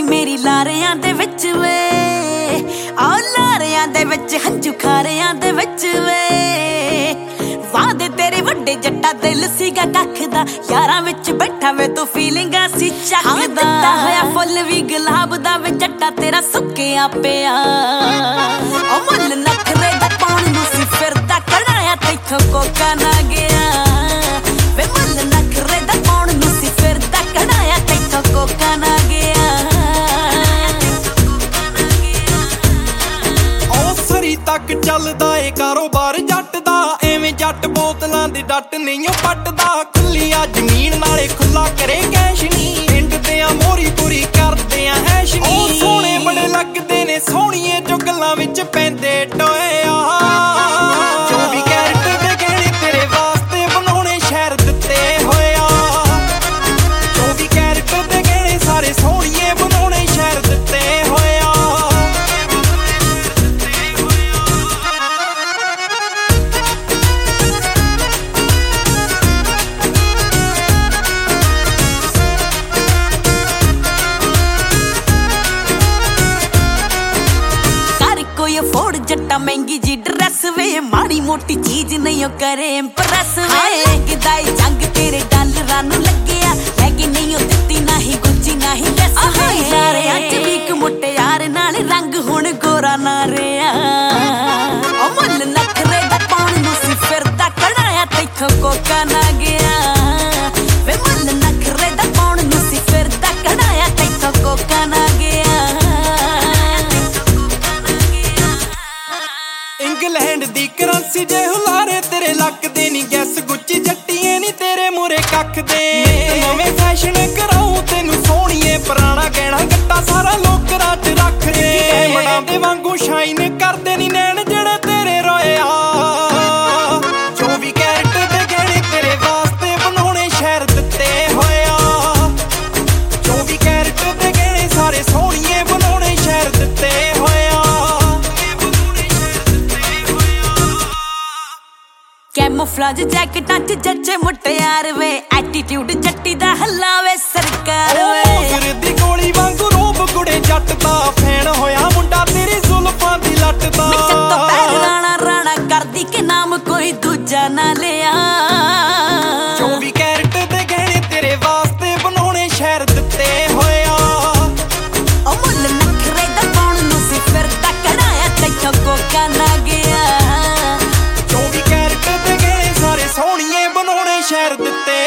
ਮੇਰੀ ਲਾਰਿਆਂ ਦੇ ਵਿੱਚ ਵੇ, ਆ ਲਾਰਿਆਂ ਦੇ ਵਿੱਚ ਹੰਝੂ ਖਾਰਿਆਂ ਦੇ ਵਿੱਚ ਵੇ। ਵਾਦੇ ਤੇਰੇ ਵੱਡੇ ਜੱਟਾ ਦਿਲ ਸੀਗਾ ਕੱਖ ਦਾ, ਯਾਰਾਂ ਵਿੱਚ ਬੈਠਾ ਵੇ ਤੂੰ ਫੀਲਿੰਗਾਂ ਸੀ ਚੱਕਦਾ। ਦਿੱਤਾ ਹੋਇਆ ਫੁੱਲ ਵੀ ਗੁਲਾਬ ਦਾ ਵੇ ਜੱਟਾ ਤੇਰਾ ਸੁੱਕਿਆ ਪਿਆ। ਉਹ ਮੁੱਲ ਨਖਰੇ ਦਾ ਪਾਉਣ ਨੂੰ ਸੀ ਫਿਰਦਾ, ਕੜਾਇਆ ਤੈਥੋਂ ਕੋਕਾ ਨਾ ਗਿਆ ਵੇ। ਮੁੱਲ ਨਖਰੇ ਦਾ ਪਾਉਣ ਨੂੰ ਸੀ ਫਿਰਦਾ, ਕੜਾਇਆ ਤੈਥੋਂ ਕੋਕਾ ਨਾ ਗਿਆ। ਸਰੀ ਤੱਕ ਚੱਲਦਾ ਏ ਕਾਰੋਬਾਰ ਜੱਟ ਦਾ, ਐਵੇਂ ਜੱਟ ਬੋਤਲਾਂ ਦੇ ਡੱਟ ਨਹੀਂ ਪੱਟਦਾ। ਖੁੱਲੀ ਆ ਜ਼ਮੀਨ ਨਾਲੇ ਖੁੱਲਾ ਕਰੇ ਕੈਸ਼ ਨੀ, ਪਿੰਡ ਤੇ ਆ ਮੋਰੀ ਪੂਰੀ ਕਰਦੇ ਆ ਐਸ਼ ਨੀ। ਉਹ ਸੋਹਣੇ ਬੜੇ ਲੱਗਦੇ ਨੇ ਸੋਹਣੀਏ ਜੋ ਗੱਲਾਂ ਵਿੱਚ ਪੈਂਦੇ ਟੋਏ ਆ। 24 ਕੈਰਟ ਦੇ ਗਹਿਣੇ ਤੇਰੇ ਵਾਸਤੇ ਬਣਾਉਣੇ ਸ਼ਹਿਰ ਦਿੱਤੇ ਹੋਏ ਆ। 24 ਕੈਰਟ ਦੇ ਗਹਿਣੇ ਸਾਰੇ ਸੋਹਣੀਏ ਬਣਾਉਣੇ ਸ਼ਹਿਰ ਦਿੱਤੇ ਹੋਏ ਆ। ਫੋੜ ਜੱਟਾ ਮਹਿੰਗੀ ਜੀ ਡਰੈਸ ਵੇ, ਮਾੜੀ ਮੋਟੀ ਚੀਜ਼ ਨਹੀਂ ਉਹ ਕਰੇ ਇੰਪ੍ਰੈਸ ਵੇ। ਗਦਾਈ ਜੰਗ ਤੇਰੇ ਡਾਲਰਾਂ ਨੂੰ ਲੱਗਿਆ, ਹੈਗੀ ਨਹੀਂ ਉਹ ਦਿੱਤੀ ਨਹੀਂ ਗੁੱਚੀ ਨਹੀਂ ਲੈਸ ਵੇ। ਸਾਰਿਆਂ ਚ ਵੀ ਇੱਕ ਮੁਟਿਆਰ ਨਾਲ ਰੰਗ ਹੁਣ ਗੋਰਾ ਨਾ ਰਿਹਾ। ਉਹ ਮੁੱਲ ਨਖਰੇ ਦਾ ਪਾਉਣ ਨੂੰ ਸੀ ਫਿਰਦਾ, ਕੜਾਇਆ ਤੈਥੋਂ ਕੋਕਾ ਨਾ ਗਿਆ ਵੇ। ਮੁੱਲ ਨਖਰੇ ਦਾ ਪਾਉਣ ਨੂੰ ਸੀ ਫਿਰਦਾ, ਕੜਾਇਆ ਤੈਥੋਂ ਕੋਕਾ ਨਾ ਗਿਆ। ਇੰਗਲੈਂਡ ਦੀ ਕਰੰਸੀ ਜੇ ਹੁਲਾਰੇ ਤੇਰੇ ਲੱਗਦੇ ਨੀ, ਗੈਸ ਗੁੱਚੀ ਜੱਟੀਏ ਨੀ ਤੇਰੇ ਮੂਰੇ ਕੱਖ ਦੇ। ਨਵੇਂ ਫੈਸ਼ਨ ਕਰਾਉ ਤੈਨੂੰ ਸੋਹਣੀਏ, ਪੁਰਾਣਾ ਗਹਿਣਾ ਗੱਟਾ ਸਾਰਾ ਲੋਕਰਾਂ ਚ ਰੱਖ ਦੇ। ਡਾਇਮੰਡਾਂ ਦੇ ਵਾਂਗੂ ਸ਼ਾਈਨ ਕਰਦੇ ਨੀ ਨੈਣ ਜਿਹੜੇ ਤੇਰੇ ਰੋਏ ਆ। 24 ਕੈਰਟ ਦੇ ਗਹਿਣੇ ਤੇਰੇ ਵਾਸਤੇ ਬਣਾਉਣੇ ਸ਼ਹਿਰ ਦਿੱਤੇ ਹੋਏ ਆ। 24 ਕੈਰਟ ਦੇ ਗਹਿਣੇ ਸਾਰੇ ਸੋਹਣੀਏ ਬਣਾਉਣੇ ਸ਼ਹਿਰ ਦਿੱਤੇ ਹੋਏ ਆ। ਕੈਮੋਫਲਾਜ ਜੈਕਟਾਂ ਚ ਜੱਜੇ ਮੁਟਿਆਰ ਵੇ, ਐਟੀਟਿਊਡ ਜੱਟੀ ਦਾ ਹੱਲਾਵੇ ਸਰਕਾਰ ਵੇ। ਸਿਰ ਦੀ ਗੋਲੀ ਵਾਂਗੂ ਰੂਪ ਗੁੜੇ ਜੱਟ ਦਾ, ਫੈਨ ਹੋਇਆ ਮੁੰਡਾ ਤੇਰੀ ਜ਼ੁਲਫਾਂ ਦੀ ਲੱਟ ਦਾ। ਚੱਤੋ ਪੈਰ ਰਾਣਾ ਰਾਣਾ ਕਰਦੀ ਕਿ ਨਾਮ ਕੋਈ ਦੂਜਾ ਨਾ ਲਿਆ। 24 ਕੈਰਟ ਦੇ ਗਹਿਣੇ ਤੇਰੇ ਵਾਸਤੇ ਬਣਾਉਣੇ ਸ਼ਹਿਰ ਦਿੱਤੇ ਹੋਏ ਆ। ਉਹ ਮੁੱਲ ਨਖਰੇ ਦਾ ਪਾਉਣ ਨੂੰ ਸੀ ਫਿਰਦਾ, ਕੜਾਇਆ ਤੈਥੋਂ ਕੋਕਾ ਨਾ ਗਿਆ। 24 ਕੈਰਟ ਦੇ ਗਹਿਣੇ ਸਾਰੇ ਸੋਹਣੀਏ ਬਣਾਉਣੇ ਸ਼ਹਿਰ ਦਿੱਤੇ